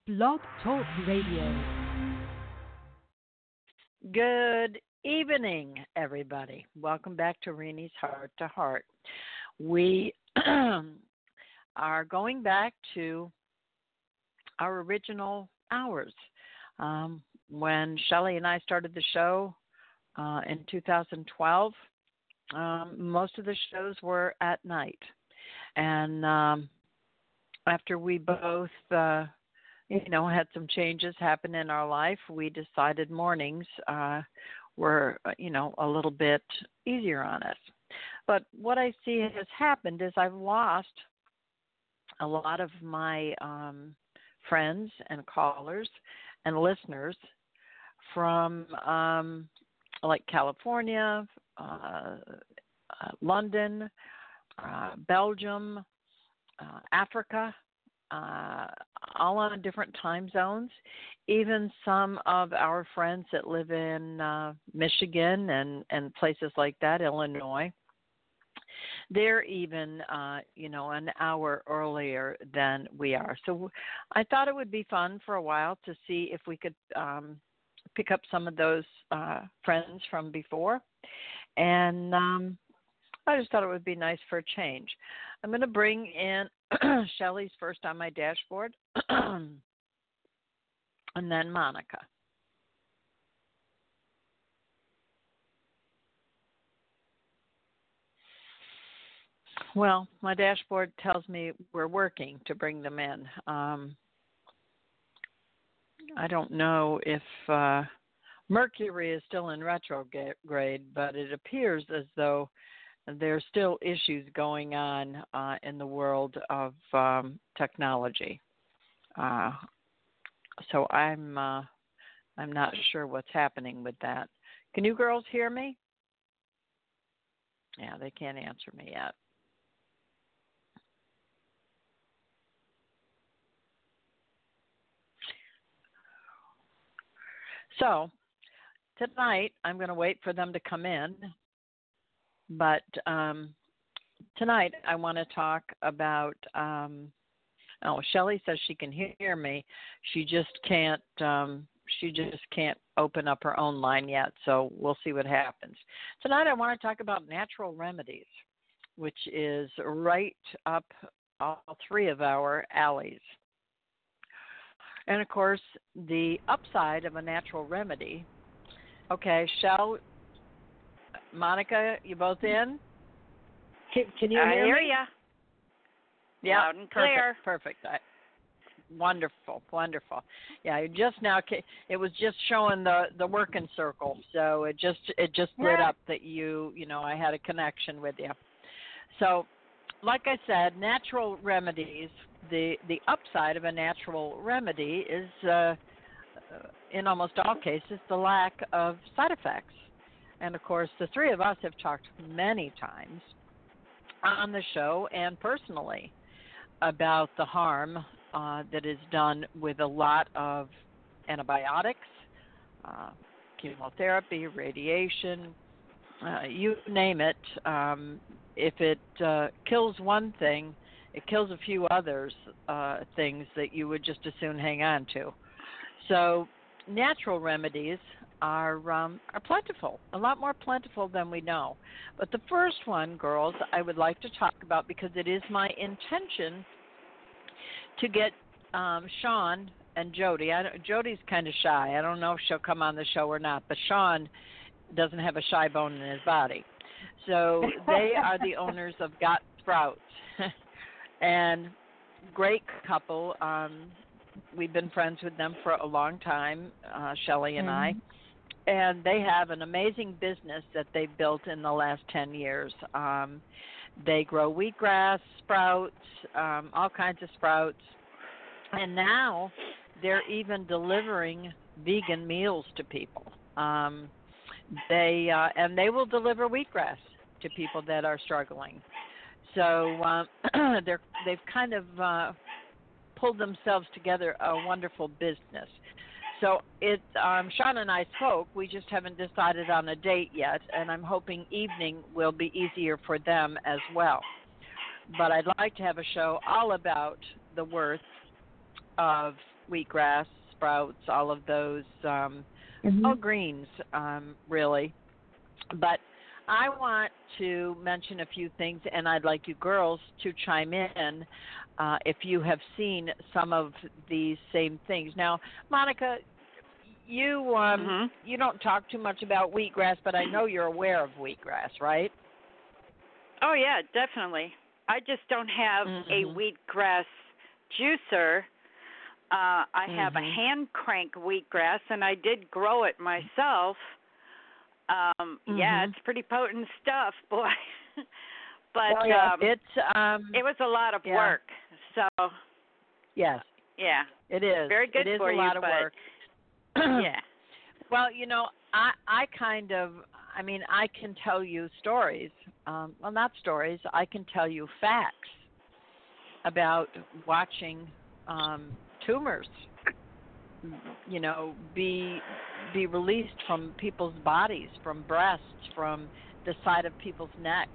Blog Talk Radio. Good evening, everybody. Welcome back to Renee's Heart to Heart. We are going back to our original hours. When Shelley and I started the show in 2012, most of the shows were at night. And after we both had some changes happen in our life, we decided mornings were, a little bit easier on us. But what I see has happened is I've lost a lot of my friends and callers and listeners from like California, London, Belgium, Africa, all on different time zones. Even some of our friends that live in Michigan and places like that, Illinois, they're even, an hour earlier than we are. So I thought it would be fun for a while to see if we could pick up some of those friends from before. And I just thought it would be nice for a change. I'm going to bring in Shelley's first on my dashboard, and then Monica. Well, my dashboard tells me we're working to bring them in. I don't know if Mercury is still in retrograde, but it appears as though there's still issues going on in the world of technology. So I'm not sure what's happening with that. Can you girls hear me? Yeah, they can't answer me yet. So tonight I'm going to wait for them to come in. But tonight I want to talk about, Shelley says she can hear me. She just can't open up her own line yet, so we'll see what happens. Tonight I want to talk about natural remedies, which is right up all three of our alleys. And, of course, the upside of a natural remedy, okay, Monica, you both in? Can you hear me? I hear you. Yeah, loud and clear. Perfect. Wonderful. Yeah, it was just showing the working circle, so it just lit up that I had a connection with you. So, like I said, natural remedies. The upside of a natural remedy is, in almost all cases, the lack of side effects. And, of course, the three of us have talked many times on the show and personally about the harm that is done with a lot of antibiotics, chemotherapy, radiation, you name it. If it kills one thing, it kills a few others things that you would just as soon hang on to. So natural remedies are plentiful, a lot more plentiful than we know. But the first one, girls, I would like to talk about because it is my intention to get Sean and Jody. Jody's kind of shy. I don't know if she'll come on the show or not, but Sean doesn't have a shy bone in his body. So they are the owners of Got Sprouts. And great couple. We've been friends with them for a long time, Shelley and I. And they have an amazing business that they've built in the last 10 years. They grow wheatgrass, sprouts, all kinds of sprouts. And now they're even delivering vegan meals to people. They will deliver wheatgrass to people that are struggling. So they've kind of pulled themselves together a wonderful business. So Sean and I spoke. We just haven't decided on a date yet, and I'm hoping evening will be easier for them as well. But I'd like to have a show all about the worth of wheatgrass, sprouts, all of those, all greens, really. But I want to mention a few things, and I'd like you girls to chime in if you have seen some of these same things. Now, Monica, you don't talk too much about wheatgrass, but I know you're aware of wheatgrass, right? Oh, yeah, definitely. I just don't have a wheatgrass juicer. I have a hand crank wheatgrass, and I did grow it myself. Yeah, it's pretty potent stuff, boy. But it was a lot of work. So yes, yeah, it is. Very good it is for a you, lot of but, work. Yeah. Well, I kind of, I mean, I can tell you stories. Well, not stories. I can tell you facts about watching tumors, be released from people's bodies, from breasts, from the side of people's necks,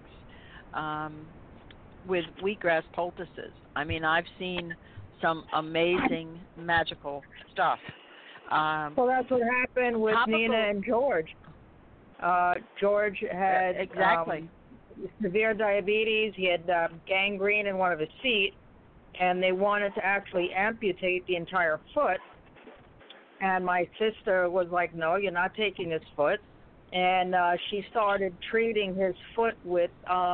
with wheatgrass poultices. I mean, I've seen some amazing magical stuff. Well, that's what happened with Nina and George. George had severe diabetes. He had gangrene in one of his feet, and they wanted to actually amputate the entire foot. And my sister was like, no, you're not taking his foot. And she started treating his foot with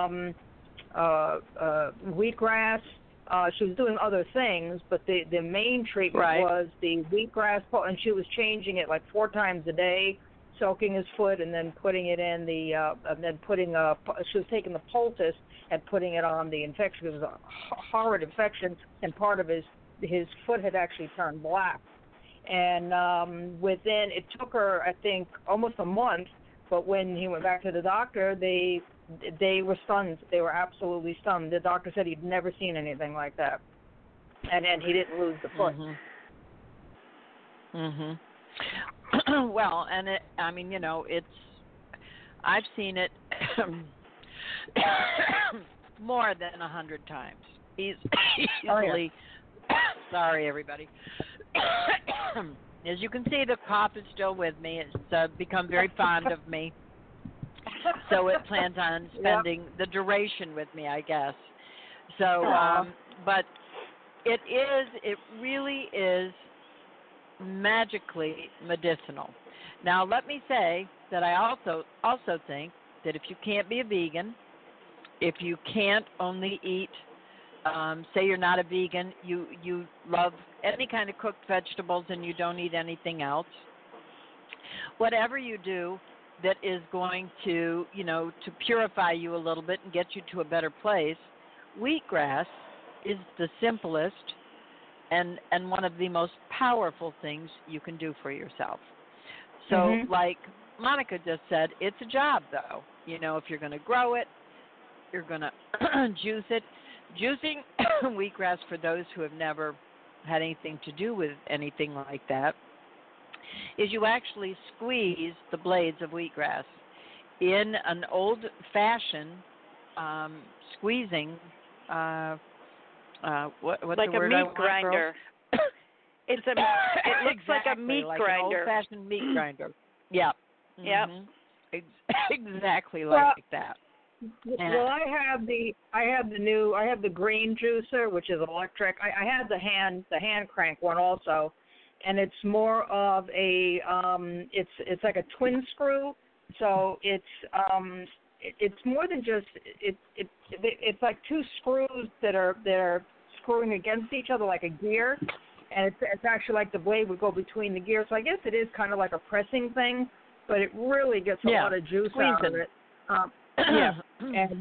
wheatgrass. She was doing other things, but the main treatment was the wheatgrass, and she was changing it like 4 times a day, soaking his foot and then putting it in the, she was taking the poultice and putting it on the infection. It was a horrid infection, and part of his foot had actually turned black. And it took her, I think, almost a month, but when he went back to the doctor, they were stunned. They were absolutely stunned. The doctor said he'd never seen anything like that. And he didn't lose the foot. Well, and I've seen it more than 100 times. Easily. Sorry, everybody. As you can see, the cough is still with me. It's become very fond of me. So it plans on spending the duration with me, I guess. So, but it really is magically medicinal. Now, let me say that I also think that if you can't be a vegan, if you can't only eat, say you're not a vegan, you love any kind of cooked vegetables and you don't eat anything else, whatever you do that is going to, to purify you a little bit and get you to a better place, wheatgrass is the simplest and one of the most powerful things you can do for yourself. So like Monica just said, it's a job though. If you're going to grow it, you're going to juice it. Juicing wheatgrass, for those who have never had anything to do with anything like that, is you actually squeeze the blades of wheatgrass in an old-fashioned squeezing. What's like the word a meat grinder. It looks exactly, like a meat grinder. An old-fashioned meat grinder. Yeah. Yep. Exactly like that. Well, I have the green juicer, which is electric. I have the hand crank one also, and it's more of a it's like a twin screw. So it's more than just it's like 2 screws that are screwing against each other like a gear, and it's actually like the blade would go between the gears. So I guess it is kind of like a pressing thing, but it really gets a lot of juice out of it. Yeah, and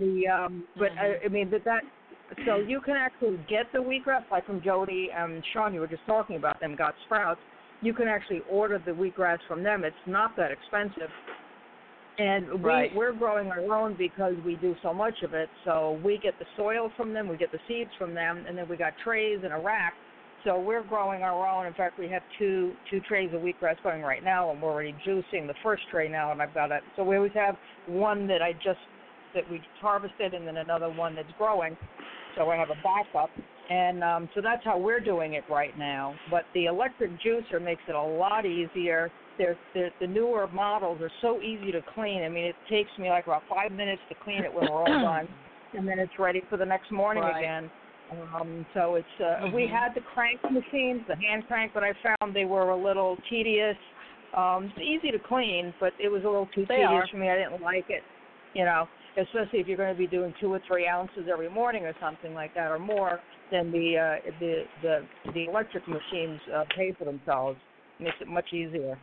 so you can actually get the wheatgrass, like from Jody and Sean, you were just talking about them, got sprouts. You can actually order the wheatgrass from them. It's not that expensive. And we're growing our own because we do so much of it. So we get the soil from them, we get the seeds from them, and then we got trays and a rack. So we're growing our own. In fact, we have two trays of wheatgrass going right now, and we're already juicing the first tray now. And I've got it. So we always have one that we just harvested, and then another one that's growing. so I have a backup. And so that's how we're doing it right now. But the electric juicer makes it a lot easier. The newer models are so easy to clean. I mean, it takes me like about 5 minutes to clean it when we're all done, and then it's ready for the next morning again. So it's we had the crank machines, the hand crank, but I found they were a little tedious. It's easy to clean, but it was a little too tedious for me. I didn't like it, especially if you're going to be doing 2 or 3 ounces every morning or something like that, or more. Then the electric machines pay for themselves. It makes it much easier.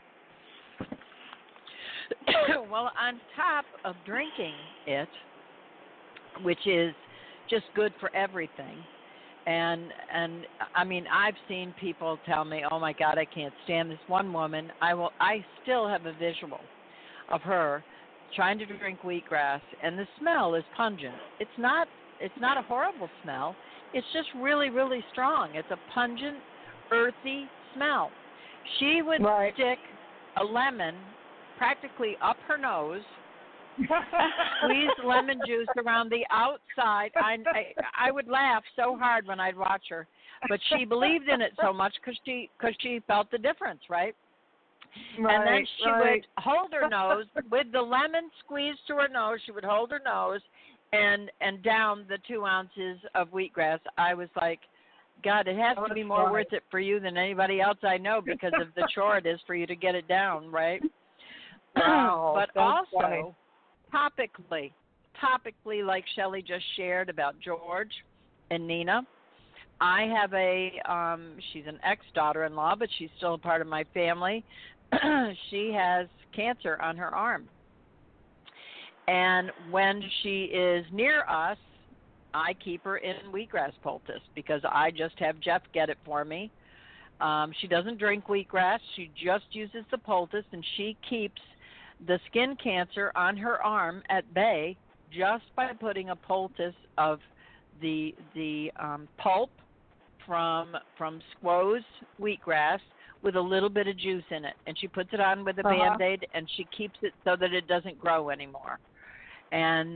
Well, on top of drinking it, which is just good for everything, and I mean, I've seen people tell me, "Oh my God, I can't stand this." One woman, I still have a visual of her trying to drink wheatgrass, and the smell is pungent. It's not a horrible smell. It's just really, really strong. It's a pungent, earthy smell. She would stick a lemon practically up her nose, squeeze lemon juice around the outside. I would laugh so hard when I'd watch her, but she believed in it so much because she felt the difference, right? And then she would hold her nose with the lemon squeezed to her nose. She would hold her nose and down the 2 ounces of wheatgrass. I was like, God, it has to be more worth it for you than anybody else I know because of the chore it is for you to get it down, right? Wow, but also, topically, like Shelley just shared about George and Nina, I have she's an ex-daughter-in-law, but she's still a part of my family. She has cancer on her arm. And when she is near us, I keep her in wheatgrass poultice because I just have Jeff get it for me. She doesn't drink wheatgrass. She just uses the poultice, and she keeps the skin cancer on her arm at bay just by putting a poultice of the pulp from squoze wheatgrass with a little bit of juice in it, and she puts it on with a Band-Aid, and she keeps it so that it doesn't grow anymore. And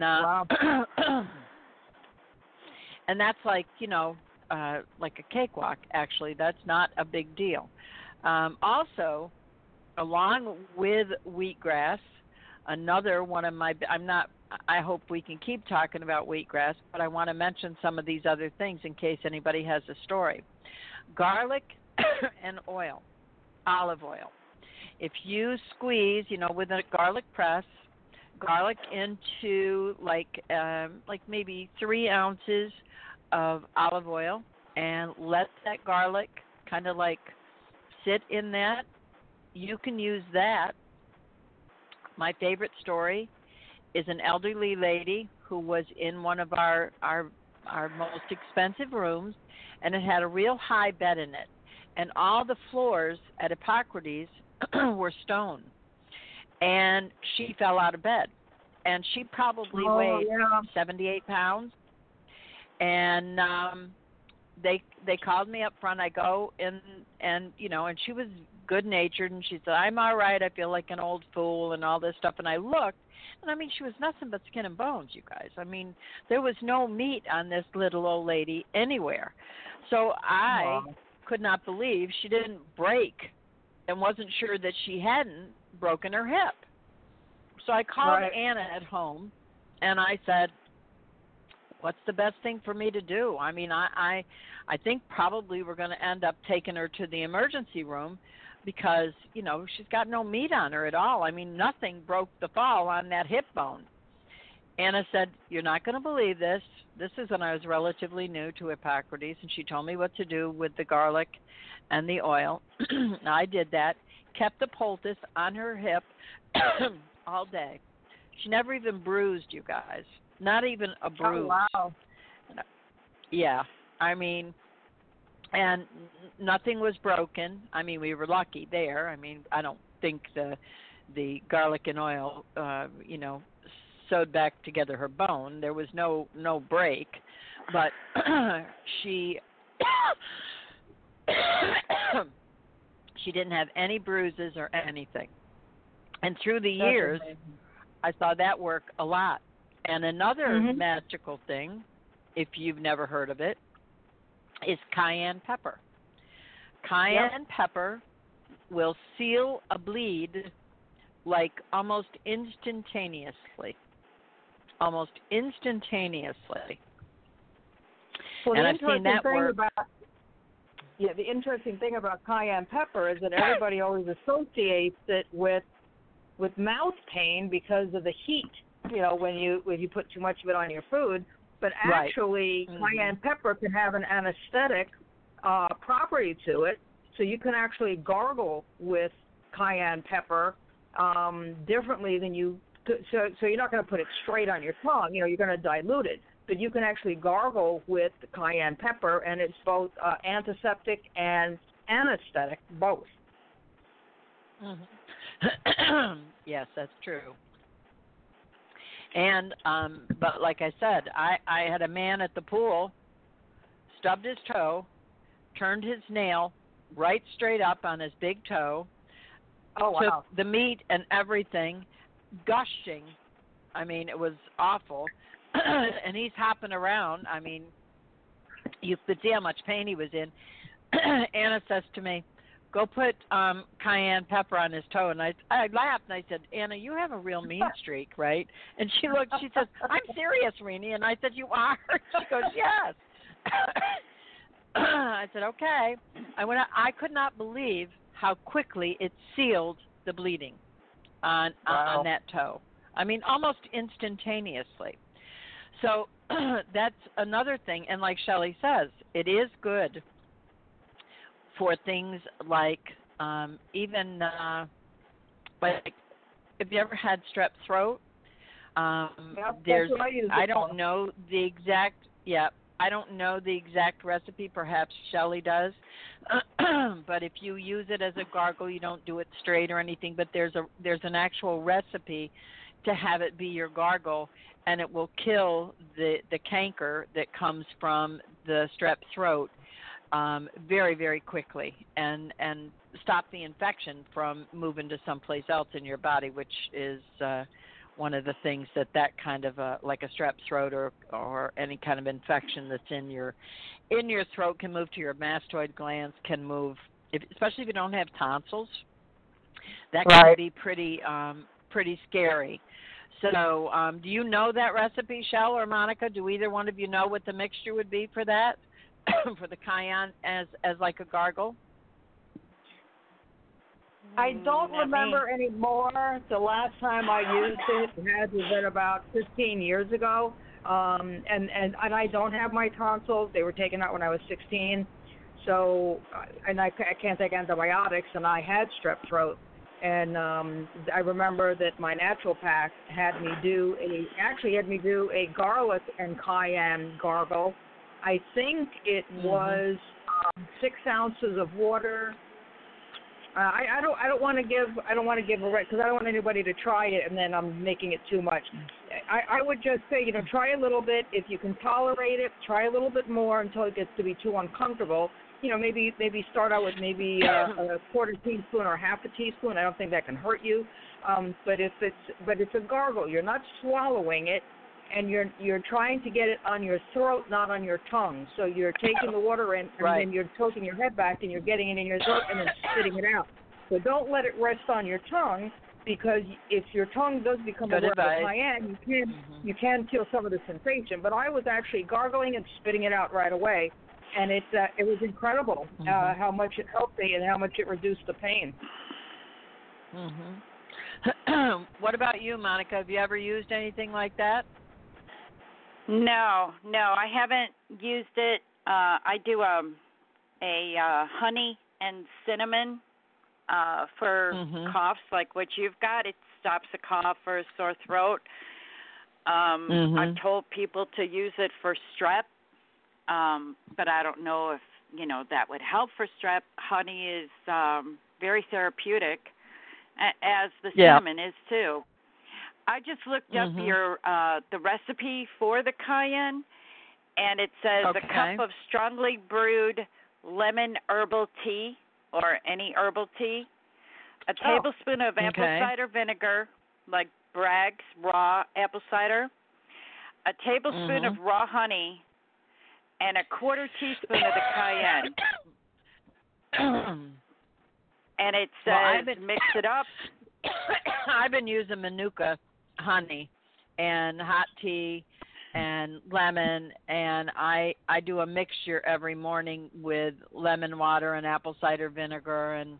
and that's like like a cakewalk. Actually, that's not a big deal. Also, along with wheatgrass, another one of my I hope we can keep talking about wheatgrass, but I want to mention some of these other things in case anybody has a story. Garlic and oil, olive oil. If you squeeze, with a garlic press, garlic into like maybe 3 ounces of olive oil, and let that garlic kind of like sit in that, you can use that. My favorite story is an elderly lady who was in one of our most expensive rooms, and it had a real high bed in it, and all the floors at Hippocrates were stone, and she fell out of bed, and she probably weighed 78 pounds, and they called me up front. I go in, and she was good-natured, and she said, "I'm all right. I feel like an old fool," and all this stuff. And I looked, and I mean, she was nothing but skin and bones, you guys. I mean, there was no meat on this little old lady anywhere. So I could not believe she didn't break and wasn't sure that she hadn't broken her hip. So I called Anna at home, and I said, what's the best thing for me to do? I mean, I think probably we're going to end up taking her to the emergency room because, she's got no meat on her at all. I mean, nothing broke the fall on that hip bone. Anna said, you're not going to believe this. This is when I was relatively new to Hippocrates, and she told me what to do with the garlic and the oil. I did that, kept the poultice on her hip all day. She never even bruised, you guys. Not even a bruise. Oh, wow. Yeah. I mean, and nothing was broken. I mean, we were lucky there. I mean, I don't think the garlic and oil, sewed back together her bone. There was no break, but she didn't have any bruises or anything. And through the years, I saw that work a lot. And another magical thing if you've never heard of it, is cayenne pepper. Cayenne pepper will seal a bleed like almost instantaneously. Almost instantaneously. Well, and I've seen that work. The interesting thing about cayenne pepper is that everybody always associates it with mouth pain because of the heat, when you put too much of it on your food. But actually, cayenne pepper can have an anesthetic property to it, so you can actually gargle with cayenne pepper differently than you. So you're not going to put it straight on your tongue. You're going to dilute it. But you can actually gargle with cayenne pepper, and it's both antiseptic and anesthetic, both. Yes, that's true. And but like I said, I had a man at the pool, stubbed his toe, turned his nail right straight up on his big toe. Oh, wow. Took the meat and everything, gushing. I mean, it was awful. And he's hopping around. I mean, you could see how much pain he was in. Anna says to me, go put cayenne pepper on his toe. And I laughed, and I said, Anna, you have a real mean streak, right? And she looked, she says, I'm serious, Renee. And I said, you are? She goes, yes. I said, okay. I could not believe how quickly it sealed the bleeding on that toe. I mean, almost instantaneously. So that's another thing. And like Shelley says, it is good for things like even like if you ever had strep throat, there's I don't know the exact recipe. Perhaps Shelley does, but if you use it as a gargle, you don't do it straight or anything. But there's an actual recipe to have it be your gargle, and it will kill the canker that comes from the strep throat very, very quickly, and stop the infection from moving to someplace else in your body, which is one of the things that kind of like a strep throat or any kind of infection that's in your throat can move to your mastoid glands, can move, especially if you don't have tonsils. That can be pretty scary. So do you know that recipe, Shell or Monica? Do either one of you know what the mixture would be for that, for the cayenne as like a gargle? I don't remember anymore. The last time I used it had been about 15 years ago. And I don't have my tonsils. They were taken out when I was 16. So, and I can't take antibiotics, and I had strep throat. And I remember that my naturopath had me do a garlic and cayenne gargle. I think it was 6 ounces of water. I don't want to give a rate because I don't want anybody to try it and then I'm making it too much. I would just say, try a little bit. If you can tolerate it, try a little bit more until it gets to be too uncomfortable. Maybe start out with maybe a quarter teaspoon or half a teaspoon. I don't think that can hurt you. But it's a gargle. You're not swallowing it, and you're trying to get it on your throat, not on your tongue. So you're taking the water in, and then you're tilting your head back, and you're getting it in your throat, and then spitting it out. So don't let it rest on your tongue, because if your tongue does become aware of cayenne, you can feel some of the sensation. But I was actually gargling and spitting it out right away. And it was incredible how much it helped me and how much it reduced the pain. What about you, Monica? Have you ever used anything like that? No, I haven't used it. I do a honey and cinnamon for coughs, like what you've got. It stops a cough or a sore throat. I've told people to use it for strep. But I don't know if, that would help for strep. Honey is very therapeutic, as the cinnamon is too. I just looked up the recipe for the cayenne, and it says a cup of strongly brewed lemon herbal tea or any herbal tea, a tablespoon of apple cider vinegar, like Bragg's raw apple cider, a tablespoon of raw honey, and a quarter teaspoon of the cayenne. And it says mix it up. I've been using Manuka honey and hot tea and lemon, and I do a mixture every morning with lemon water and apple cider vinegar, and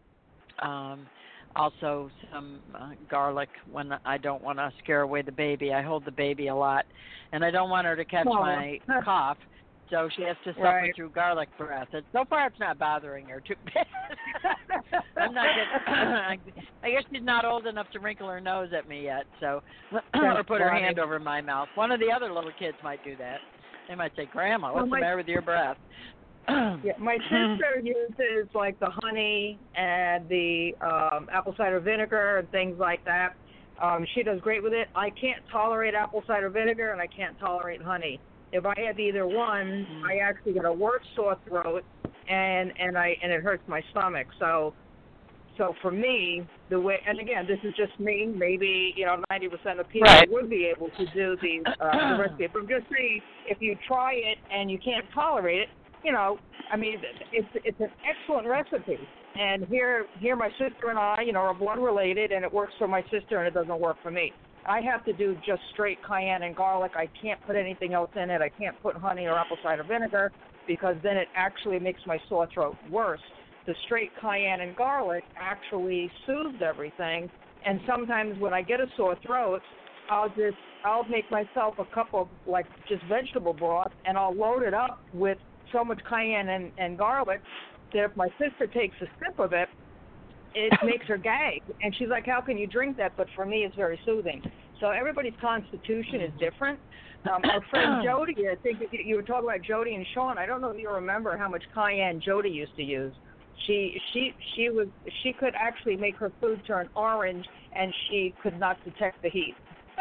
also some garlic when I don't want to scare away the baby. I hold the baby a lot, and I don't want her to catch my cough, so she has to suffer through garlic breath. And so far, it's not bothering her too bad. I'm not getting, I guess she's not old enough to wrinkle her nose at me yet, so or put her hand over my mouth. One of the other little kids might do that. They might say, "Grandma, what's the matter with your breath?" Yeah, my sister uses like the honey and the apple cider vinegar and things like that. She does great with it. I can't tolerate apple cider vinegar, and I can't tolerate honey. If I have either one, I actually get a worse sore throat, and it hurts my stomach. So for me, the way, and again, this is just me. Maybe 90% of people would be able to do the recipe. But I'm just saying, if you try it and you can't tolerate it, I mean, it's an excellent recipe. And here my sister and I, are blood related, and it works for my sister, and it doesn't work for me. I have to do just straight cayenne and garlic. I can't put anything else in it. I can't put honey or apple cider vinegar because then it actually makes my sore throat worse. The straight cayenne and garlic actually soothes everything. And sometimes when I get a sore throat, I'll make myself a cup of like just vegetable broth, and I'll load it up with so much cayenne and garlic that if my sister takes a sip of it, it makes her gag. And she's like, "How can you drink that?" But for me, it's very soothing. So everybody's constitution is different. Our friend Jody, I think you were talking about Jody and Sean. I don't know if you remember how much cayenne Jody used to use. She could actually make her food turn orange, and she could not detect the heat.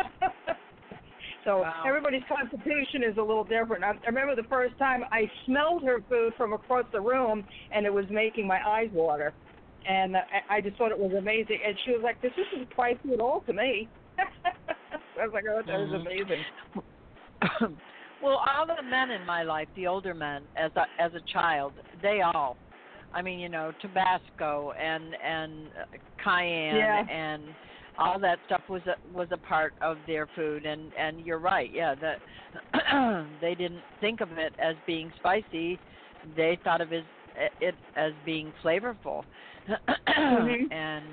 So everybody's constitution is a little different. I remember the first time I smelled her food from across the room, and it was making my eyes water. And I just thought it was amazing. And she was like, "This isn't spicy at all to me." I was like, "Oh, that was amazing." Well, all the men in my life, the older men, as a child, they all, I mean, Tabasco and cayenne and all that stuff was a part of their food. And you're right, that they didn't think of it as being spicy. They thought of it as being flavorful. And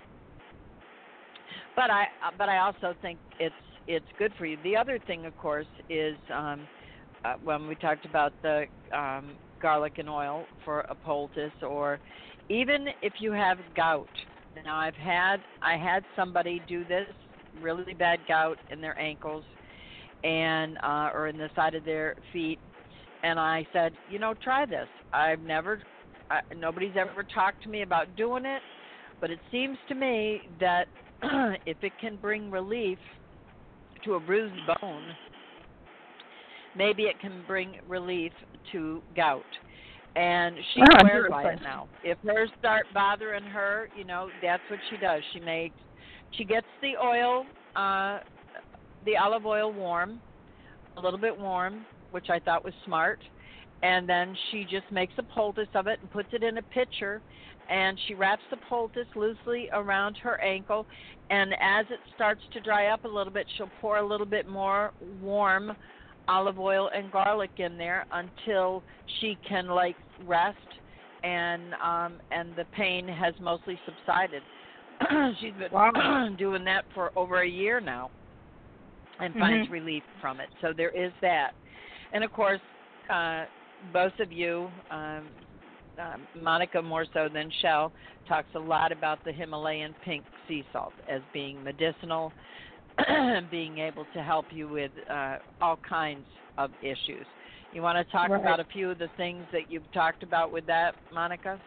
but I also think it's good for you. The other thing, of course, is when we talked about the garlic and oil for a poultice, or even if you have gout. Now I had somebody do this, really bad gout in their ankles and or in the side of their feet, and I said, try this. Nobody's ever talked to me about doing it, but it seems to me that if it can bring relief to a bruised bone, maybe it can bring relief to gout. And she swears by it now. If hers start bothering her, that's what she does. She gets the oil, the olive oil warm, a little bit warm, which I thought was smart. And then she just makes a poultice of it and puts it in a pitcher, and she wraps the poultice loosely around her ankle. And as it starts to dry up a little bit, she'll pour a little bit more warm olive oil and garlic in there until she can rest and the pain has mostly subsided. She's been doing that for over a year now and finds relief from it. So there is that. And of course, both of you, Monica more so than Shell, talks a lot about the Himalayan pink sea salt as being medicinal, being able to help you with all kinds of issues. You want to talk about a few of the things that you've talked about with that, Monica?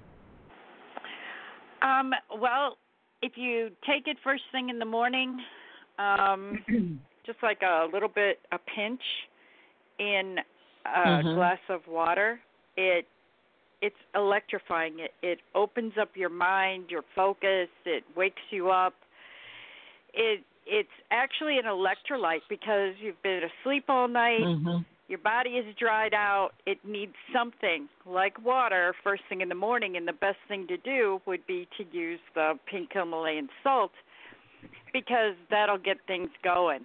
Well, if you take it first thing in the morning, just like a pinch in a glass of water, it's electrifying. It opens up your mind, your focus. It wakes you up. It's actually an electrolyte because you've been asleep all night. your body is dried out, it needs something like water first thing in the morning, and the best thing to do would be to use the pink Himalayan salt because that'll get things going.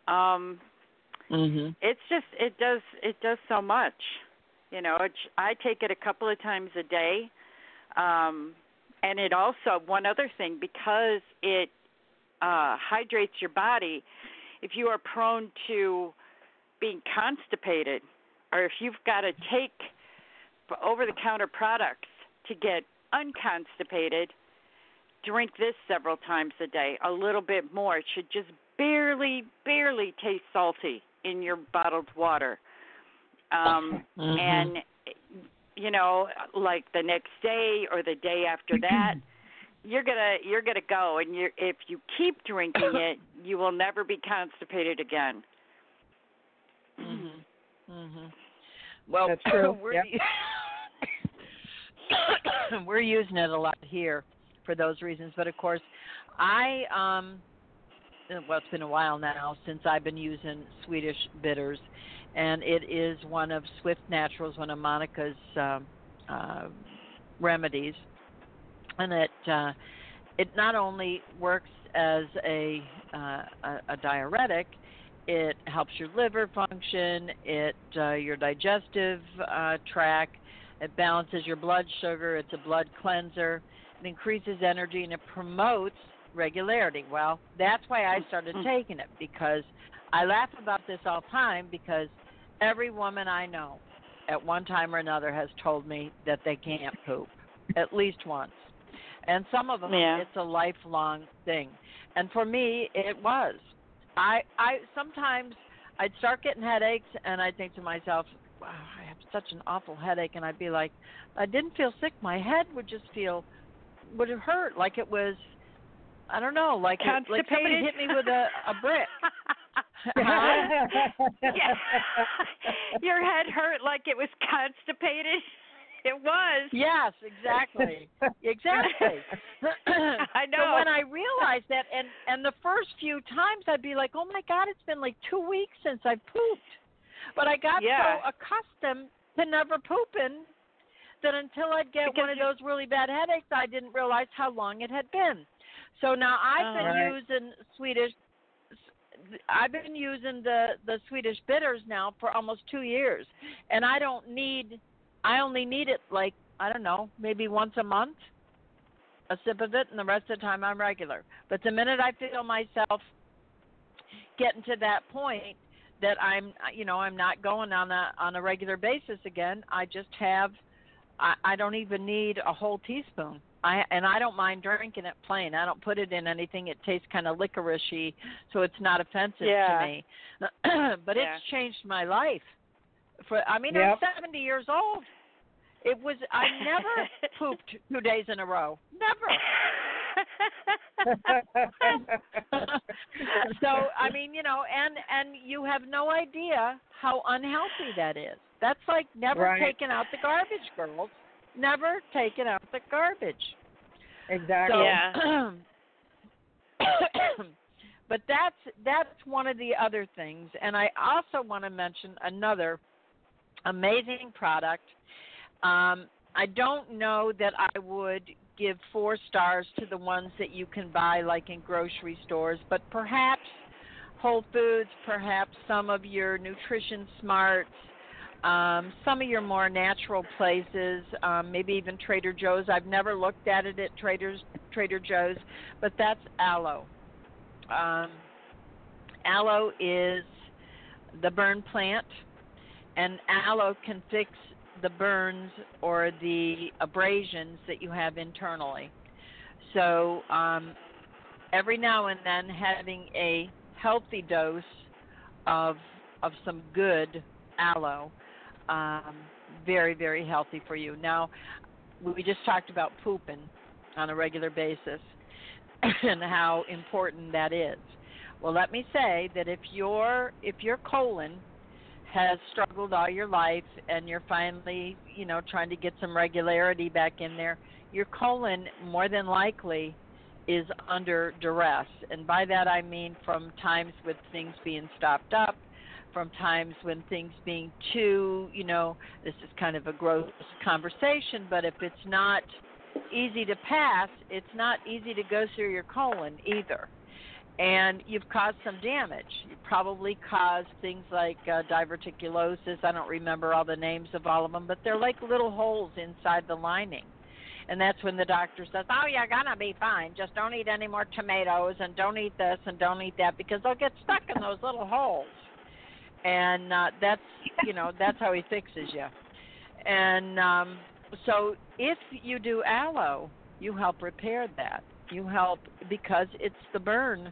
It's just it does so much. You know, I take it a couple of times a day. And it also, one other thing, because it hydrates your body, if you are prone to being constipated, or if you've got to take over-the-counter products to get unconstipated, drink this several times a day, a little bit more. It should just barely taste salty in your bottled water. And you know, like the next day or the day after that, you're gonna go, and if you keep drinking it, you will never be constipated again. Well, that's true. We're using it a lot here for those reasons, but of course, well, it's been a while now since I've been using Swedish bitters, and it is one of Swift Naturals, one of Monica's remedies, and it not only works as a diuretic, it helps your liver function, your digestive tract, it balances your blood sugar, it's a blood cleanser, it increases energy, and it promotes regularity. Well, that's why I started taking it, because I laugh about this all the time, because every woman I know at one time or another has told me that they can't poop at least once. And some of them, it's a lifelong thing. And for me, it was. I sometimes I'd start getting headaches, and I'd think to myself, wow, I have such an awful headache. And I'd be like, I didn't feel sick. My head would hurt like it was, I don't know, like somebody hit me with a brick. Yeah. Your head hurt like it was constipated. It was. Yes, exactly. Exactly. I know. So when I realized that, and the first few times I'd be like, oh my God, it's been like 2 weeks since I pooped. But I got so accustomed to never pooping that until I'd get one of those really bad headaches, I didn't realize how long it had been. So now I've been using the Swedish bitters now for almost 2 years, and I only need it, like, I don't know, maybe once a month, a sip of it, and the rest of the time I'm regular. But the minute I feel myself getting to that point that I'm not going on a regular basis again, I just have, I don't even need a whole teaspoon. I don't mind drinking it plain. I don't put it in anything. It tastes kind of licorice-y, so it's not offensive to me. But it's changed my life. I'm 70 years old. I never pooped 2 days in a row. Never. So, I mean, and you have no idea how unhealthy that is. That's like never taking out the garbage, girls. Never taking out the garbage. Exactly. So, but that's one of the other things. And I also want to mention another amazing product. I don't know that I would give 4 stars to the ones that you can buy like in grocery stores, but perhaps Whole Foods, perhaps some of your Nutrition Smarts, some of your more natural places, maybe even Trader Joe's. I've never looked at it at Trader Joe's, but that's aloe. Aloe is the burn plant, and aloe can fix the burns or the abrasions that you have internally. So every now and then having a healthy dose of some good aloe, very, very healthy for you. Now, we just talked about pooping on a regular basis and how important that is. Well, let me say that if your colon has struggled all your life and you're finally, trying to get some regularity back in there, your colon more than likely is under duress. And by that I mean from times with things being stopped up, from times when things being too, this is kind of a gross conversation, but if it's not easy to pass, it's not easy to go through your colon either. And you've caused some damage. You probably caused things like diverticulosis. I don't remember all the names of all of them, but they're like little holes inside the lining. And that's when the doctor says, oh, you're going to be fine. Just don't eat any more tomatoes and don't eat this and don't eat that because they'll get stuck in those little holes. And that's how he fixes you. And so if you do aloe, you help repair that. You help because it's the burn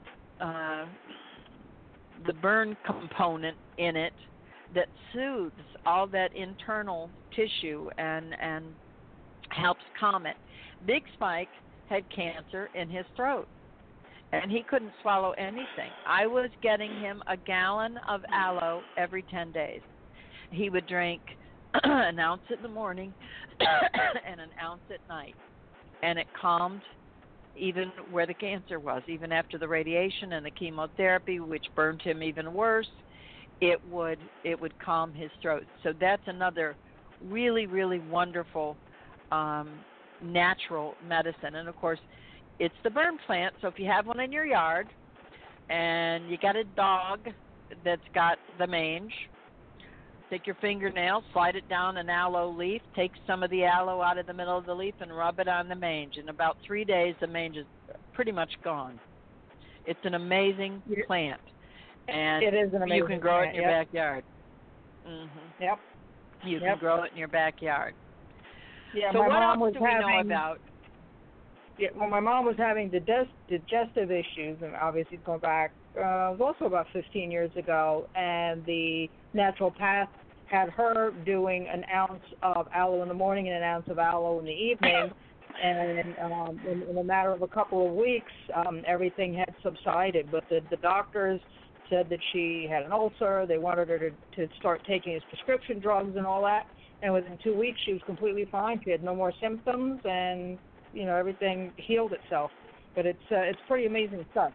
component in it that soothes all that internal tissue and helps calm it. Big Spike had cancer in his throat, and he couldn't swallow anything. I was getting him a gallon of aloe every 10 days. He would drink an ounce in the morning and an ounce at night, and it calmed even where the cancer was. Even after the radiation and the chemotherapy, which burned him even worse, it would calm his throat. So that's another really, really wonderful natural medicine. And of course, it's the burn plant. So if you have one in your yard and you got a dog that's got the mange, take your fingernail, slide it down an aloe leaf, take some of the aloe out of the middle of the leaf and rub it on the mange. In about 3 days, the mange is pretty much gone. It's an amazing plant. And it is an amazing you can grow plant, it in your backyard. Mm-hmm. Yep. You can grow it in your backyard. Yeah, so my what mom else was do we know having, about? Yeah, well, my mom was having digestive issues, and obviously going back, it was also about 15 years ago, and the naturopath had her doing an ounce of aloe in the morning and an ounce of aloe in the evening, and in a matter of a couple of weeks, everything had subsided. But the doctors said that she had an ulcer. They wanted her to start taking his prescription drugs and all that. And within 2 weeks, she was completely fine. She had no more symptoms, and everything healed itself. But it's pretty amazing stuff.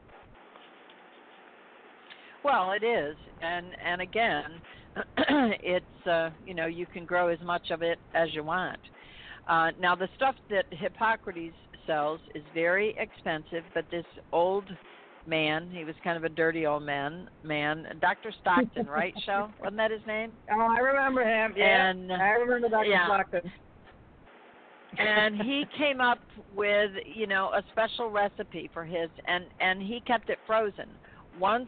Well, it is, and again, it's you can grow as much of it as you want. Now, the stuff that Hippocrates sells is very expensive, but this old man, he was kind of a dirty old man, Dr. Stockton, right, Shel? Wasn't that his name? Oh, I remember him. Yeah, and, I remember Dr. Stockton. And he came up with, a special recipe for his, and he kept it frozen. Once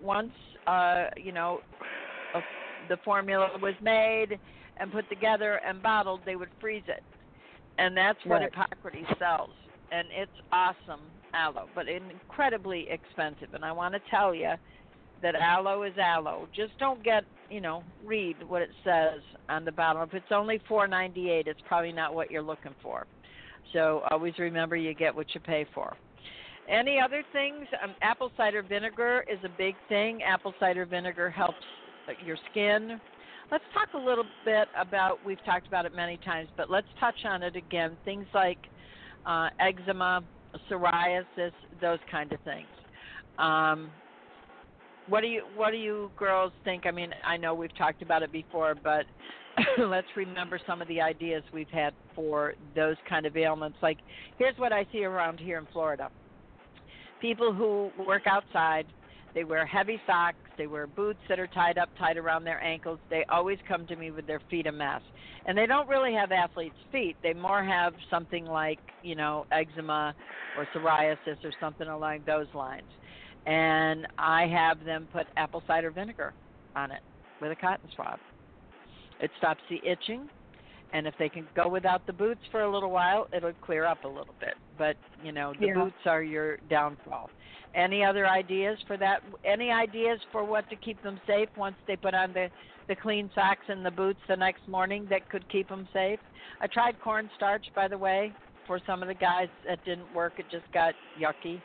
the formula was made and put together and bottled, they would freeze it. And that's what Hippocrates sells. And it's awesome aloe, but incredibly expensive. And I want to tell you that aloe is aloe. Just don't read what it says on the bottle. If it's only $4.98, it's probably not what you're looking for. So always remember you get what you pay for. Any other things? Apple cider vinegar is a big thing. Apple cider vinegar helps your skin. Let's talk a little bit about, we've talked about it many times, but let's touch on it again. Things like eczema, psoriasis, those kind of things. What do you girls think? I mean, I know we've talked about it before, but let's remember some of the ideas we've had for those kind of ailments. Like, here's what I see around here in Florida. People who work outside, they wear heavy socks, they wear boots that are tied around their ankles. They always come to me with their feet a mess. And they don't really have athlete's feet. They more have something like, eczema or psoriasis or something along those lines. And I have them put apple cider vinegar on it with a cotton swab. It stops the itching. And if they can go without the boots for a little while, it'll clear up a little bit. But, the boots are your downfall. Any other ideas for that? Any ideas for what to keep them safe once they put on the clean socks and the boots the next morning that could keep them safe? I tried cornstarch, by the way, for some of the guys. That didn't work. It just got yucky.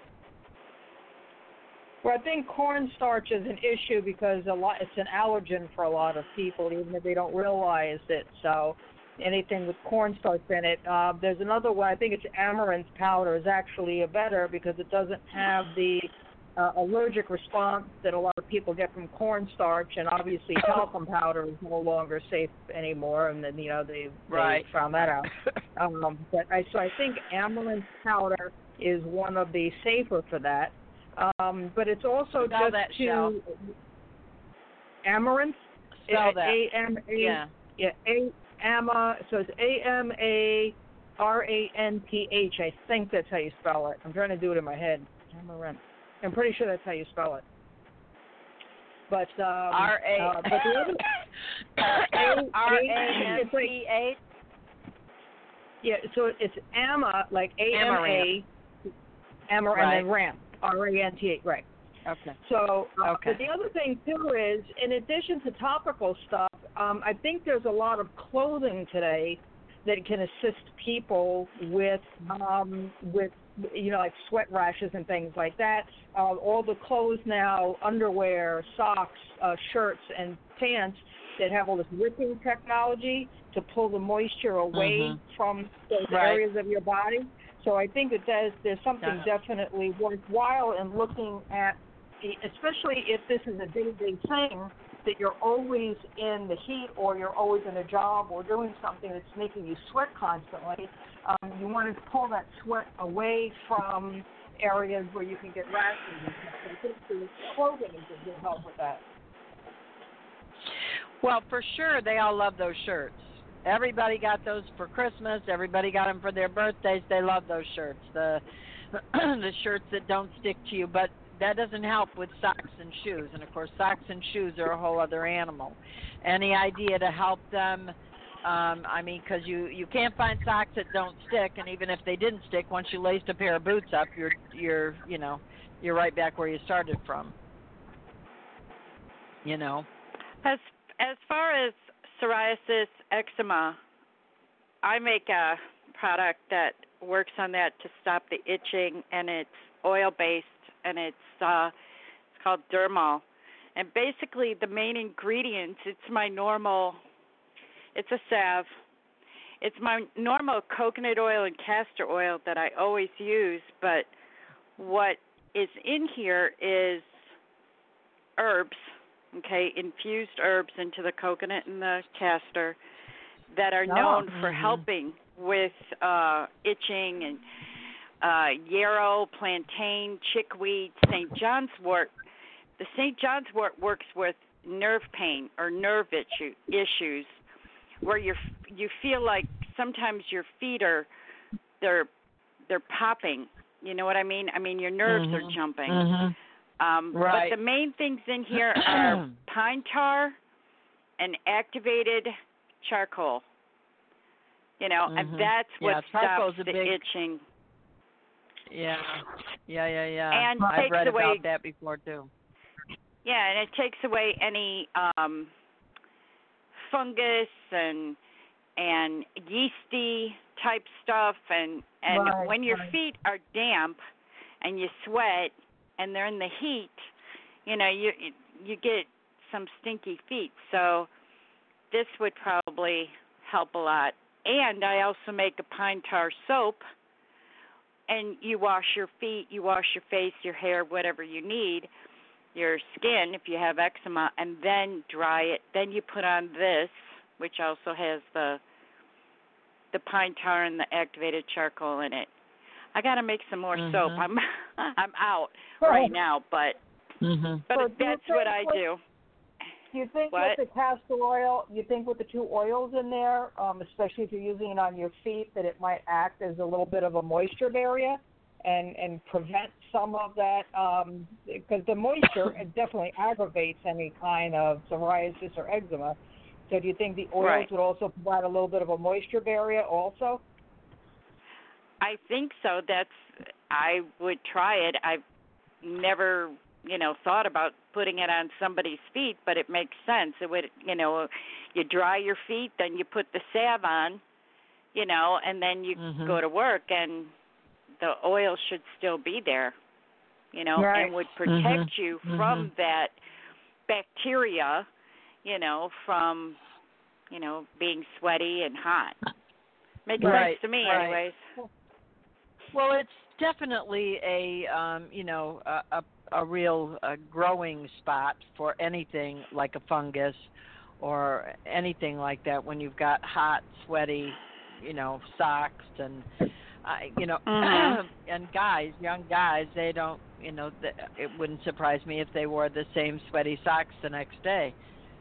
Well, I think cornstarch is an issue because it's an allergen for a lot of people, even if they don't realize it. So anything with cornstarch in it. There's another one. I think it's amaranth powder is actually better because it doesn't have the allergic response that a lot of people get from cornstarch, and obviously talcum powder is no longer safe anymore, and then they found that out. So I think amaranth powder is one of the safer for that. But it's also Spell just that, to Shell. amaranth. Spell that. A-M-A. Yeah. So it's AMARANTH. I think that's how you spell it. I'm trying to do it in my head. Amaranth. I'm pretty sure that's how you spell it. But R-A-R-A-N-T-H? Yeah, so it's AMA, like A-M-A, amaranth, and then RANTH, R-A-N-T-H, right. Okay. So, but the other thing, too, is in addition to topical stuff, I think there's a lot of clothing today that can assist people with like sweat rashes and things like that. All the clothes now, underwear, socks, shirts, and pants that have all this wicking technology to pull the moisture away from those areas of your body. So I think that there's something definitely worthwhile in looking at, especially if this is a day-to-day thing, that you're always in the heat or you're always in a job or doing something that's making you sweat constantly. You want to pull that sweat away from areas where you can get rashes and stuff. So I think the clothing is a good help with that. Well, for sure, they all love those shirts. Everybody got those for Christmas. Everybody got them for their birthdays. They love those shirts, the shirts that don't stick to you. But that doesn't help with socks and shoes. And, of course, socks and shoes are a whole other animal. Any idea to help them? Because you can't find socks that don't stick, and even if they didn't stick, once you laced a pair of boots up, you're right back where you started from. As far as psoriasis, eczema, I make a product that works on that to stop the itching, and it's oil-based, and it's called Dermal. And basically the main ingredients, it's a salve. It's my normal coconut oil and castor oil that I always use, but what is in here is herbs, infused herbs into the coconut and the castor that are known for helping with itching and yarrow, plantain, chickweed, St. John's wort. The St. John's wort works with nerve pain or nerve issues where you feel like sometimes your feet they're popping. You know what I mean? Your nerves are jumping. But the main things in here are pine tar and activated charcoal. And that's what stops the itching. Yeah. And I've read away, about that before too. Yeah, and it takes away any fungus and yeasty type stuff, and when your feet are damp and you sweat and they're in the heat, you get some stinky feet. So this would probably help a lot. And I also make a pine tar soap, and you wash your feet, you wash your face, your hair, whatever you need, your skin if you have eczema, and then dry it. Then you put on this, which also has the pine tar and the activated charcoal in it. I got to make some more soap. I'm out right now, but that's what I do. Do you think with the castor oil, with the two oils in there, especially if you're using it on your feet, that it might act as a little bit of a moisture barrier and prevent some of that? Because the moisture definitely aggravates any kind of psoriasis or eczema. So do you think the oils would also provide a little bit of a moisture barrier also? I think so. I would try it. I've never thought about putting it on somebody's feet, but it makes sense. It would, you dry your feet, then you put the salve on, and then you go to work, and the oil should still be there, and would protect you from that bacteria, from, being sweaty and hot. Makes sense to me, anyways. Well, it's definitely a a real growing spot for anything like a fungus or anything like that when you've got hot, sweaty, socks and, and guys, young guys, they don't, it wouldn't surprise me if they wore the same sweaty socks the next day,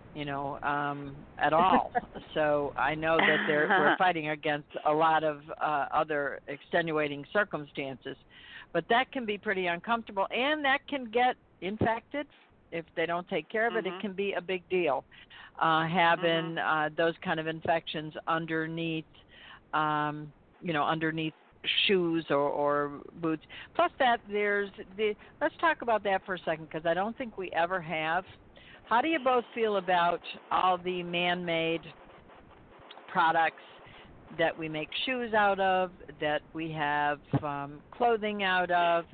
at all. So I know that we're fighting against a lot of other extenuating circumstances, but that can be pretty uncomfortable, and that can get infected if they don't take care of it. It can be a big deal having those kind of infections underneath, underneath shoes or boots. Plus that let's talk about that for a second, because I don't think we ever have. How do you both feel about all the man-made products that we make shoes out of, that we have clothing out of?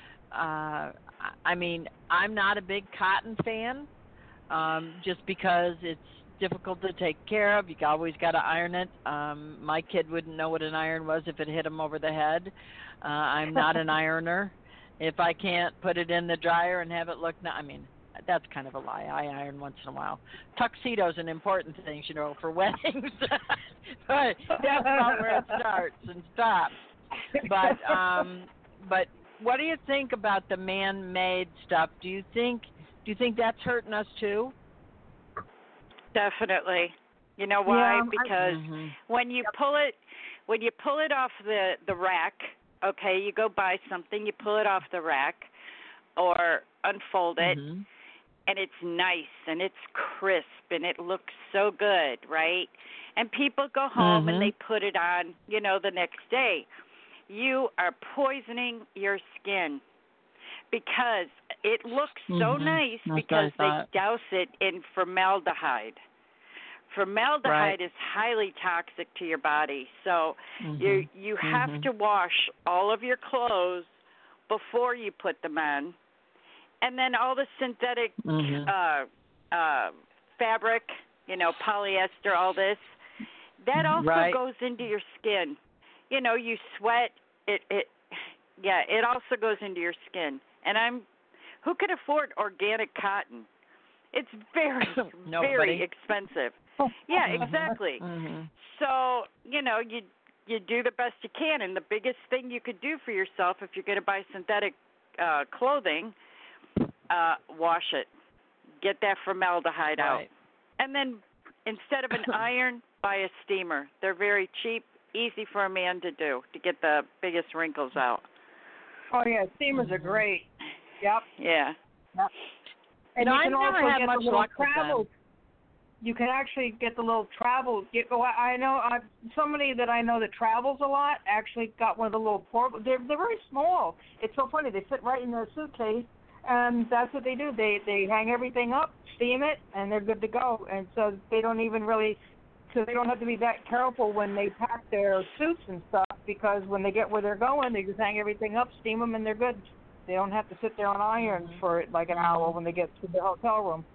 I mean, I'm not a big cotton fan, just because it's difficult to take care of. You always got to iron it. My kid wouldn't know what an iron was if it hit him over the head. I'm not an ironer. If I can't put it in the dryer and have it look, that's kind of a lie. I iron once in a while. Tuxedos and important things, for weddings. But that's about where it starts and stops. But what do you think about the man-made stuff? Do you think that's hurting us too? Definitely. You know why? Yeah, because when you pull it off the rack, okay, you go buy something, you pull it off the rack or unfold it, and it's nice and it's crisp and it looks so good, right? And people go home and they put it on, the next day. You are poisoning your skin because it looks so nice because they douse it in formaldehyde. Formaldehyde is highly toxic to your body, so you have to wash all of your clothes before you put them on, and then all the synthetic fabric, polyester, all this, that also goes into your skin. You sweat. It also goes into your skin. And who can afford organic cotton? It's very, very expensive. Yeah, exactly. So, you do the best you can. And the biggest thing you could do for yourself if you're going to buy synthetic clothing, wash it. Get that formaldehyde out. And then instead of an iron, buy a steamer. They're very cheap, easy for a man to do, to get the biggest wrinkles out. Oh, yeah, steamers are great. Yep. Yeah. Yep. And you can also had get much the little luck with travel. You can actually get the little travel. I know somebody that I know that travels a lot actually got one of the little portable. They're very small. It's so funny. They fit right in their suitcase, and that's what they do. They hang everything up, steam it, and they're good to go. And so they don't even really. So they don't have to be that careful when they pack their suits and stuff, because when they get where they're going, they just hang everything up, steam them, and they're good. They don't have to sit there on irons for like an hour when they get to the hotel room.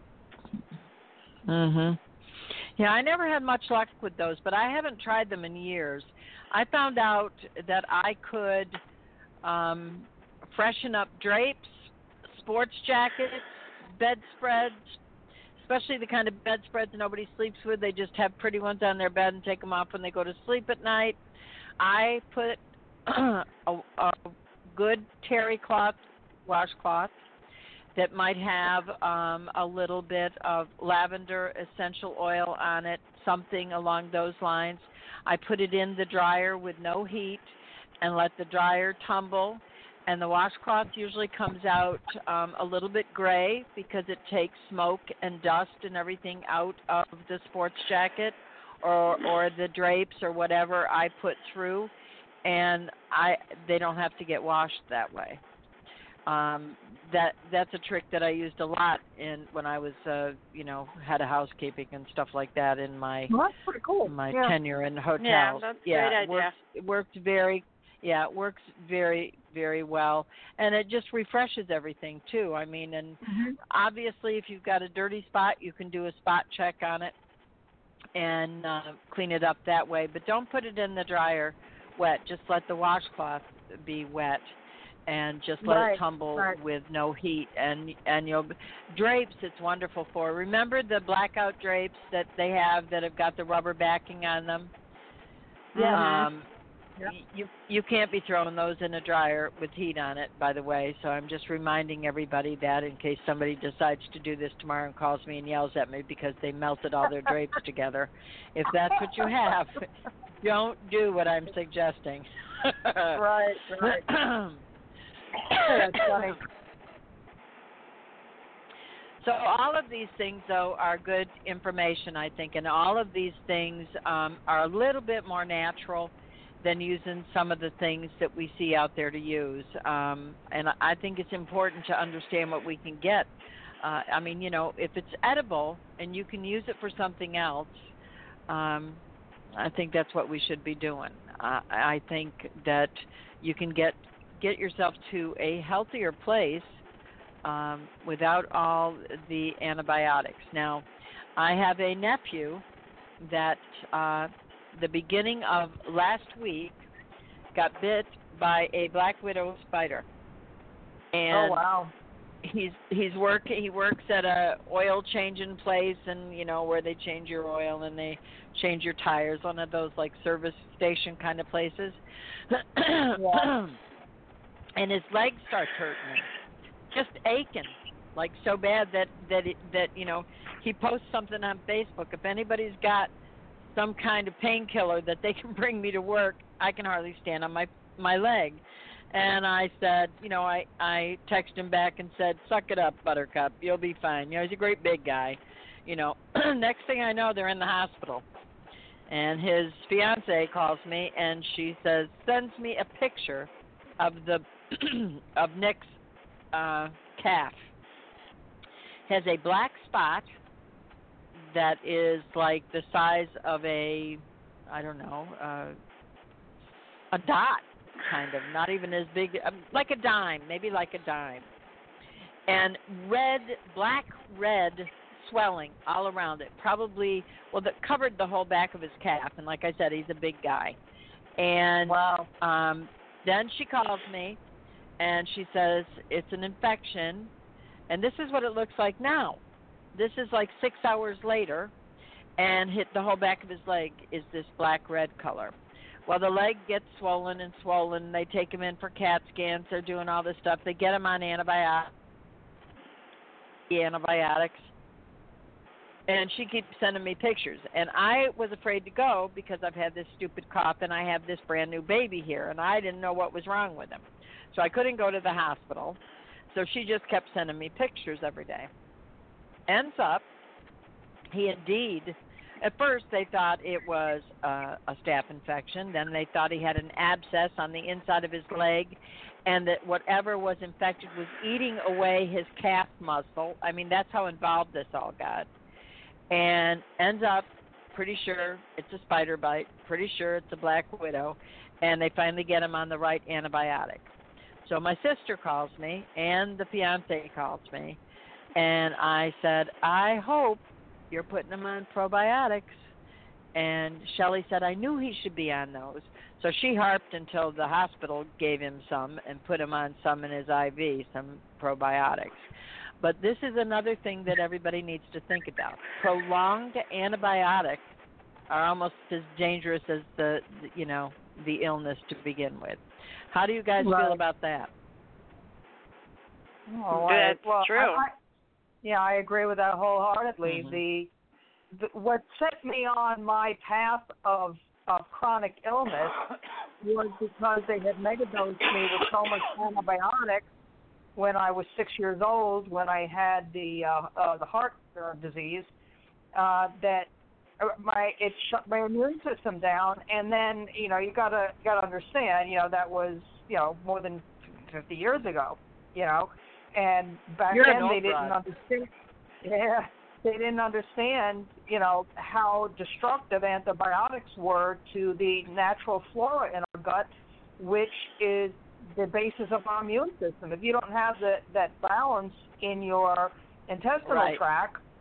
Yeah, I never had much luck with those, but I haven't tried them in years. I found out that I could freshen up drapes, sports jackets, bedspreads, especially the kind of bedspreads nobody sleeps with. They just have pretty ones on their bed and take them off when they go to sleep at night. I put a good terry cloth, washcloth, that might have a little bit of lavender essential oil on it, something along those lines. I put it in the dryer with no heat and let the dryer tumble. And the washcloth usually comes out a little bit gray because it takes smoke and dust and everything out of the sports jacket or the drapes or whatever I put through, and they don't have to get washed that way. That's a trick that I used a lot when I was head of housekeeping and stuff like that in my that's pretty cool. My tenure in hotels. Yeah, that's a great idea. It works very, very well, and it just refreshes everything too. I mean, and obviously, if you've got a dirty spot, you can do a spot check on it and clean it up that way. But don't put it in the dryer wet. Just let the washcloth be wet, and just let it tumble with no heat. And drapes, it's wonderful for. Remember the blackout drapes that they have that have got the rubber backing on them? Yeah. You can't be throwing those in a dryer with heat on it, by the way. So I'm just reminding everybody that in case somebody decides to do this tomorrow and calls me and yells at me because they melted all their drapes together. If that's what you have, don't do what I'm suggesting. Right. That's funny. So all of these things, though, are good information, I think, and all of these things are a little bit more natural than using some of the things that we see out there to use. And I think it's important to understand what we can get. I mean, if it's edible and you can use it for something else, I think that's what we should be doing. I think that you can get yourself to a healthier place without all the antibiotics. Now, I have a nephew that the beginning of last week got bit by a black widow spider. And oh, wow. He works at a oil changing place, and where they change your oil and they change your tires, one of those like service station kind of places. Yeah. And his leg starts hurting him, just aching, like so bad that he posts something on Facebook. If anybody's got some kind of painkiller that they can bring me to work, I can hardly stand on my leg. And I said, I texted him back and said, suck it up, Buttercup. You'll be fine. He's a great big guy. Next thing I know, they're in the hospital. And his fiance calls me, and she sends me a picture of of Nick's calf. Has a black spot that is like the size of a dot, kind of, not even as big, like a dime, maybe like a dime. And black red swelling all around it, probably, that covered the whole back of his calf. And like I said, he's a big guy. And wow. Then she calls me, and she says, it's an infection. And this is what it looks like now. This is like 6 hours later, and hit the whole back of his leg is this black-red color. Well, the leg gets swollen and swollen. They take him in for CAT scans. They're doing all this stuff. They get him on antibiotics. And she keeps sending me pictures. And I was afraid to go because I've had this stupid cough, and I have this brand-new baby here, and I didn't know what was wrong with him. So I couldn't go to the hospital. So she just kept sending me pictures every day. Ends up, he indeed, at first they thought it was a staph infection. Then they thought he had an abscess on the inside of his leg, and that whatever was infected was eating away his calf muscle. I mean, that's how involved this all got. And ends up, pretty sure it's a spider bite, pretty sure it's a black widow, and they finally get him on the right antibiotic. So my sister calls me, and the fiance calls me, and I said, I hope you're putting him on probiotics. And Shelley said, I knew he should be on those. So she harped until the hospital gave him some and put him on some in his IV, some probiotics. But this is another thing that everybody needs to think about. Prolonged antibiotics are almost as dangerous as the illness to begin with. How do you guys feel about that? That's true. I agree with that wholeheartedly. Mm-hmm. What set me on my path of chronic illness was because they had megadosed me with so much antibiotics when I was 6 years old, when I had the heart disease, that it shut my immune system down. And then you gotta understand, that was more than 50 years ago, and back then they didn't understand. Yeah, they didn't understand, how destructive antibiotics were to the natural flora in our gut, which is the basis of our immune system. If you don't have that balance in your intestinal tract,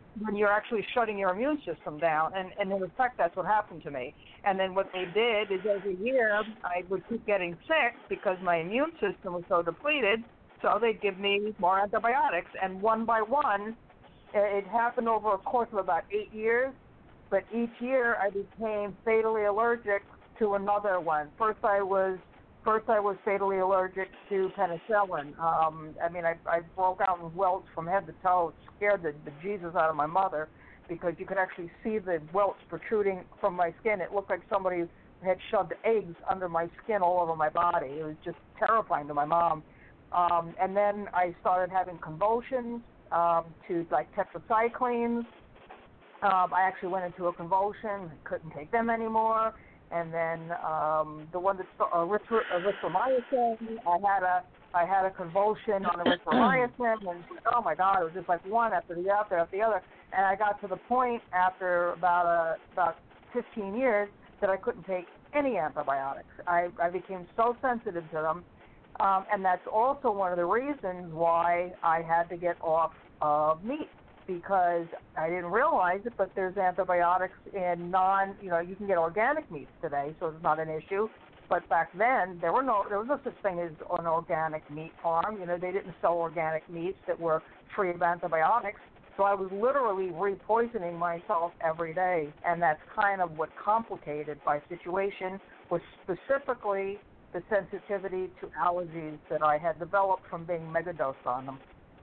when you're actually shutting your immune system down. And in effect, that's what happened to me. And then what they did is every year I would keep getting sick because my immune system was so depleted, so they'd give me more antibiotics. And one by one, it happened over a course of about 8 years, but each year I became fatally allergic to another one. First I was fatally allergic to penicillin. I broke out in welts from head to toe. It scared the Jesus out of my mother because you could actually see the welts protruding from my skin. It looked like somebody had shoved eggs under my skin all over my body. It was just terrifying to my mom. And then I started having convulsions to like tetracyclines. I actually went into a convulsion, couldn't take them anymore. And then the one that's erythromycin, I had a convulsion on erythromycin, and oh my God, it was just like one after the other. And I got to the point after about 15 years that I couldn't take any antibiotics. I became so sensitive to them, and that's also one of the reasons why I had to get off of meat. Because I didn't realize it, but there's antibiotics in you can get organic meats today, so it's not an issue. But back then, there was no such thing as an organic meat farm. They didn't sell organic meats that were free of antibiotics. So I was literally repoisoning myself every day, and that's kind of what complicated my situation was specifically the sensitivity to allergies that I had developed from being megadosed on them.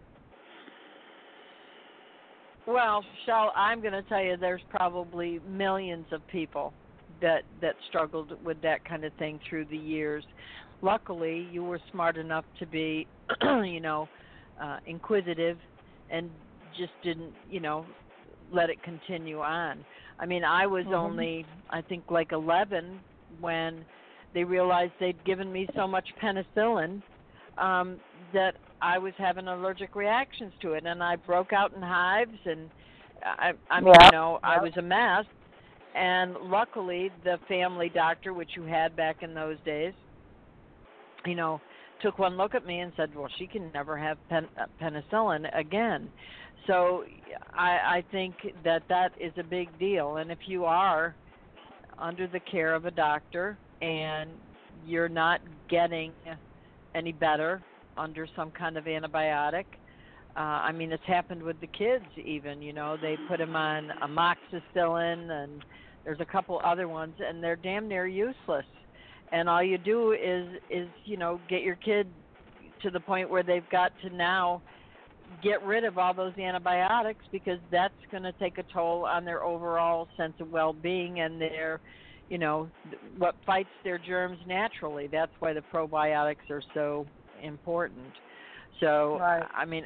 Well, Shell, I'm going to tell you there's probably millions of people that struggled with that kind of thing through the years. Luckily, you were smart enough to be, inquisitive and just didn't, let it continue on. I mean, I was only, I think, like 11 when they realized they'd given me so much penicillin that I was having allergic reactions to it, and I broke out in hives, and I was a mess. And luckily, the family doctor, which you had back in those days, took one look at me and said, well, she can never have penicillin again. So I think that is a big deal. And if you are under the care of a doctor and you're not getting any better under some kind of antibiotic. It's happened with the kids even, they put them on amoxicillin and there's a couple other ones and they're damn near useless. And all you do is get your kid to the point where they've got to now get rid of all those antibiotics because that's going to take a toll on their overall sense of well-being and their, what fights their germs naturally. That's why the probiotics are so important. So right.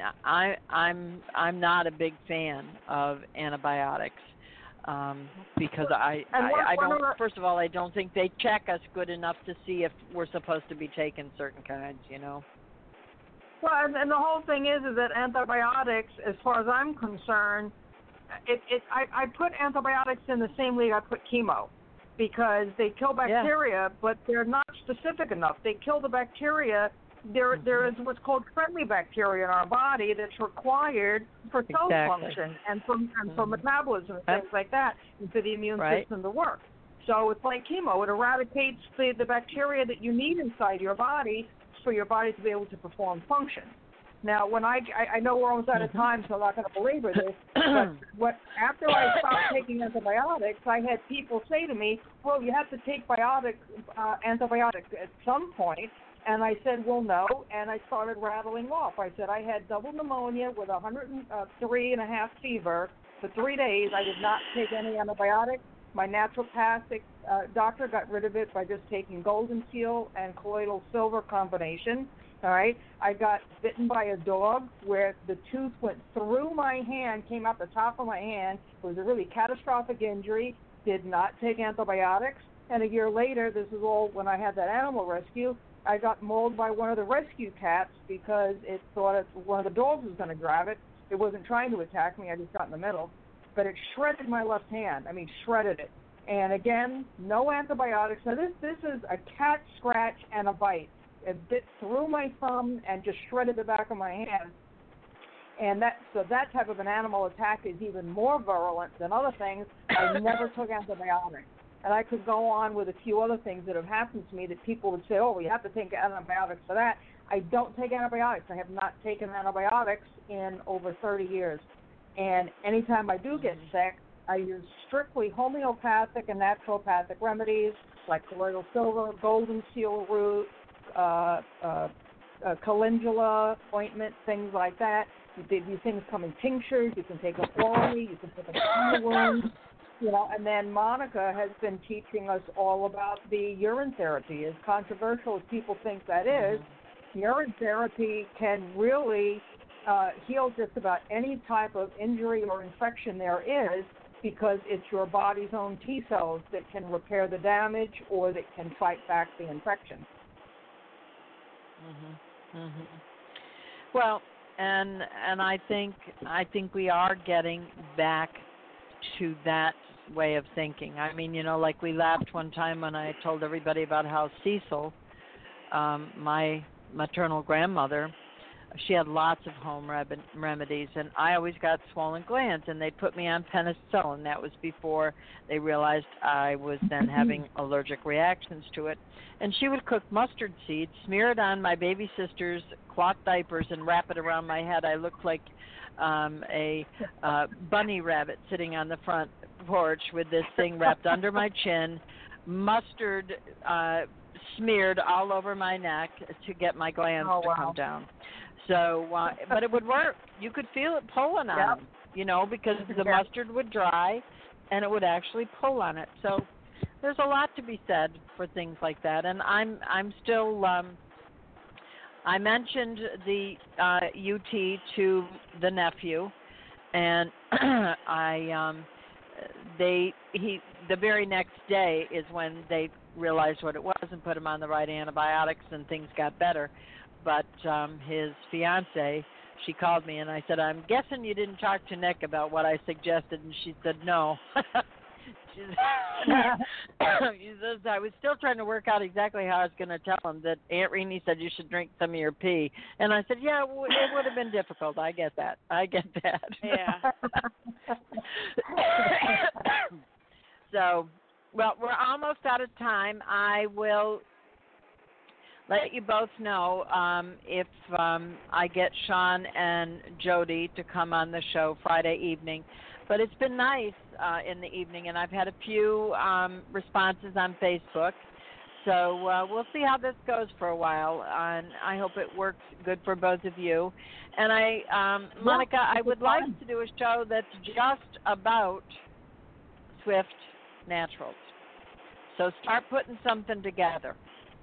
I'm not a big fan of antibiotics because I don't. First of all, I don't think they check us good enough to see if we're supposed to be taking certain kinds. Well, and the whole thing is that antibiotics, as far as I'm concerned, I put antibiotics in the same league I put chemo. Because they kill bacteria, but they're not specific enough. They kill the bacteria. There is what's called friendly bacteria in our body that's required for cell function and for metabolism and things like that, and for the immune system to work. So it's like chemo. It eradicates the bacteria that you need inside your body for your body to be able to perform function. Now, when I know we're almost out of time, so I'm not going to belabor this, but after I stopped taking antibiotics, I had people say to me, well, you have to take antibiotics at some point. And I said, well, no, and I started rattling off. I said I had double pneumonia with 103.5 fever for 3 days. I did not take any antibiotics. My naturopathic doctor got rid of it by just taking golden seal and colloidal silver combination. All right, I got bitten by a dog where the tooth went through my hand, came out the top of my hand. It was a really catastrophic injury. Did not take antibiotics. And a year later, this is all when I had that animal rescue, I got mauled by one of the rescue cats because it thought one of the dogs was going to grab it. It wasn't trying to attack me. I just got in the middle. But it shredded my left hand. Shredded it. And again, no antibiotics. Now, this is a cat scratch and a bite. It bit through my thumb and just shredded the back of my hand. And that type of an animal attack is even more virulent than other things. I never took antibiotics. And I could go on with a few other things that have happened to me that people would say, oh, you have to take antibiotics for that. I don't take antibiotics. I have not taken antibiotics in over 30 years. And anytime I do get sick, I use strictly homeopathic and naturopathic remedies like colloidal silver, golden seal root, calendula ointment, things like that. These things come in tinctures. You can take them orally. You can put them on the wound. And then Monica has been teaching us all about the urine therapy. As controversial as people think that is, urine therapy can really heal just about any type of injury or infection there is, because it's your body's own T cells that can repair the damage or that can fight back the infection. Well, and I think we are getting back to that way of thinking. I mean, like we laughed one time when I told everybody about how Cecil, my maternal grandmother, she had lots of home remedies, and I always got swollen glands, and they put me on penicillin. That was before they realized I was then having allergic reactions to it. And she would cook mustard seeds, smear it on my baby sister's cloth diapers, and wrap it around my head. I looked like a bunny rabbit sitting on the front porch with this thing wrapped under my chin, mustard smeared all over my neck to get my glands to come down. So, but it would work. You could feel it pulling on them, because the mustard would dry, and it would actually pull on it. So, there's a lot to be said for things like that. And I'm still. I mentioned the UT to the nephew, and the very next day is when they realized what it was and put him on the right antibiotics, and things got better. But his fiance, she called me, and I said, I'm guessing you didn't talk to Nick about what I suggested, and she said, no. She says, I was still trying to work out exactly how I was going to tell him that Aunt Renee said you should drink some of your pee. And I said, yeah, it would have been difficult. I get that. Yeah. So, well, we're almost out of time. I will let you both know if I get Sean and Jody to come on the show Friday evening. But it's been nice in the evening, and I've had a few responses on Facebook. So we'll see how this goes for a while, and I hope it works good for both of you. And Monica, I would like to do a show that's just about Swift Naturals. So start putting something together.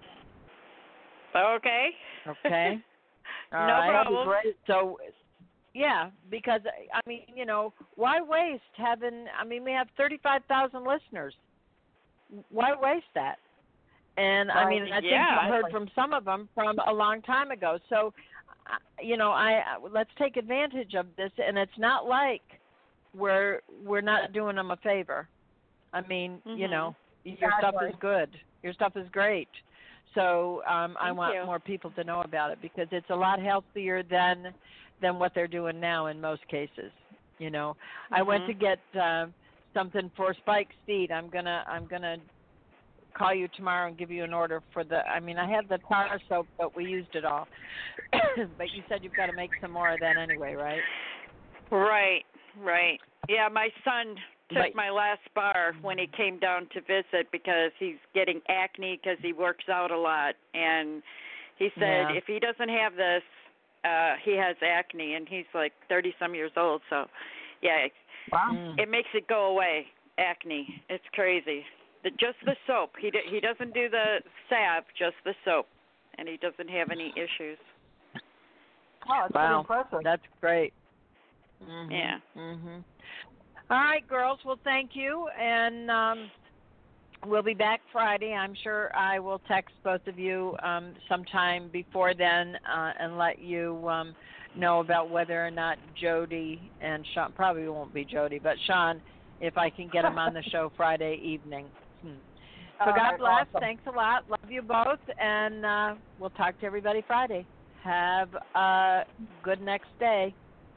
Okay. Okay. All no right. problem. So, yeah, because, I mean, why waste having, we have 35,000 listeners. Why waste that? And, I think I've heard from some of them from a long time ago. So, let's take advantage of this. And it's not like we're not doing them a favor. Your stuff is good. Your stuff is great. So I want more people to know about it, because it's a lot healthier than what they're doing now in most cases. I went to get something for Spike's feet. I'm gonna call you tomorrow and give you an order for I had the tar soap, but we used it all. But you said you've got to make some more of that anyway, right? Right. Yeah, my son took my last bar when he came down to visit, because he's getting acne because he works out a lot, and he said if he doesn't have this, he has acne, and he's like 30-some years old. So, yeah, it makes it go away, acne. It's crazy. Just the soap. He doesn't do the salve, just the soap, and he doesn't have any issues. Oh, that's pretty impressive. That's great. Yeah. All right, girls. Well, thank you, and we'll be back Friday. I'm sure I will text both of you sometime before then and let you know about whether or not Jody and Sean, probably won't be Jody, but Sean, if I can get him on the show Friday evening. So God bless. Awesome. Thanks a lot. Love you both, and we'll talk to everybody Friday. Have a good next day.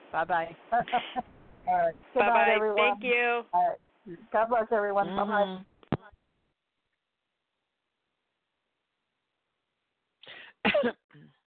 Bye-bye. All right. Good Bye-bye. night, everyone. Thank you. All right. God bless everyone. Mm-hmm. Bye-bye.